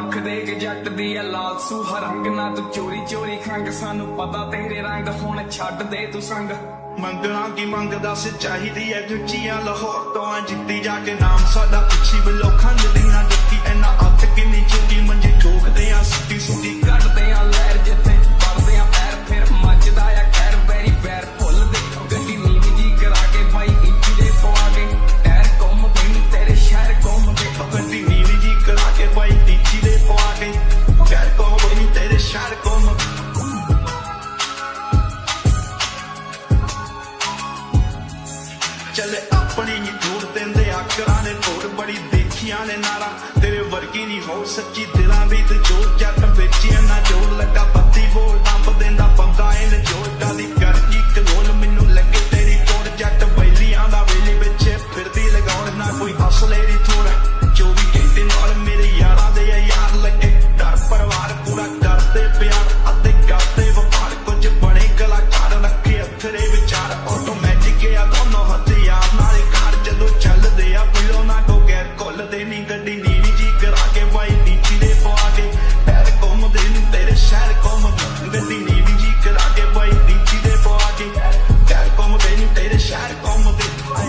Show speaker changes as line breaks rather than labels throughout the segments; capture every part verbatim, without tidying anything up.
अख दे के जट दी है लाल सूहा रंग ना तू चोरी चोरी खंग सानू पता तेरे रंग हुण छड्ड दे तू संग
मंगना की मंग दस चाहिदी है गुच्चियां लाहौर तो जित्ती जाके नाम साडा पिछी बिलो खंड दियां जत्ती इन्ना अत किन्नी चुकी मंजे ठोकदे आ सुट्टी सुट्टी
कटदे आ लहर जिथे पड़दे आ पैर फिर मचदा आ खैर बैरी पैर भुल दे गड्डी नीवी जी करा के भाई इंची दे पवा के टैर घुम दे तेरे शहर घुम दे
गड्डी नीवी जी करा के भाई इंची दे पवा के टैर घुम दे तेरे शहर घुम चले अपनी ही जोड़ देंदे आकरां ने तोड़ बड़ी देखियां ने नारा तेरे वर्गी नहीं हो सच्ची दिलां भी ते जोड़ जट बेचियां ना जोड़ लगा बत्ती बोल दंब देंदा पंगा इन जोड़ा दी करकी कलोल मैनू लगे तेरी तोड़ जट बैलियां दा वेली विच फिरदी लगाउण ना कोई असले दी थोड़ा चौबी घंटे नाल मेरे यारां दे यार लगे डर परिवार पूरा करदे प्यार अते करदे वपार कुछ बने कलाकार रखे अथरे विचार ऑटोमैटिक आ दोनों हथियार नाले कार जदों चलदे आ पिलो ना को गैर घुलदे नी गड्डी नीवी जी करा के भाई नीची दे पवा के पैर घुमदे नी तेरे शहर घुम गड्डी नीवी जी करा के भाई नीची दे पवा के पैर घुमदे नी तेरे शहर घुमदे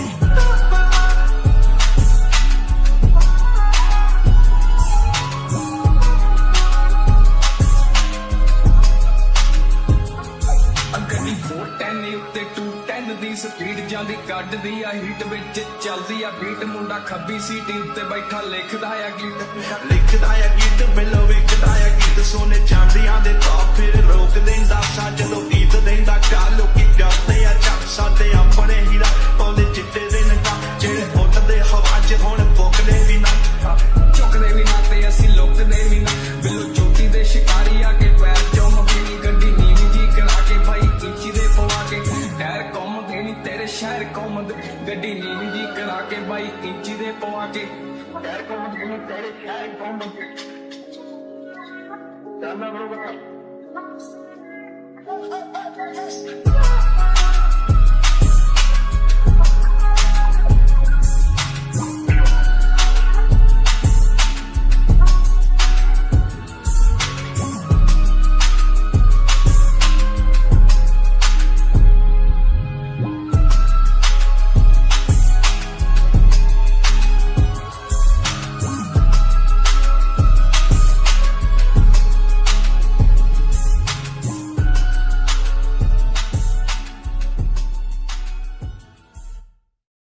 गड्डी फोर टेन उत्ते टू टेन दी स्पीड जांदी कड्डदी आ हीट विच चलदी आ बीट मुंडा खब्बी सीटी उत्ते बैठा लिखदा आ गीत
लिखदा आ गीत बिलो विकदा आ गीत सोने चांदियां दे ताप फिर रोक देंदा सा जदों गीत देंदा गा लोकी करदे आ चक साडे अपने हीरा पाउंदे चिट्टे दे नगा जेड़े फुੱਟਦੇ हवा च हुण पुकदे भी ना
चुकदे भी ना ते असीं लुकदे भी ना बिलो चोटी दे शिकारी आ के पैर चुम देनी गड्डी नीवी जी करा के भाई इंची दे पवा के टैर घुम देनी तेरे शहर घुम दे गड्डी नीवी जी करा के भाई इंची दे पवा के टैर घुम देनी तेरे शहर घुम दे चलना बरोबर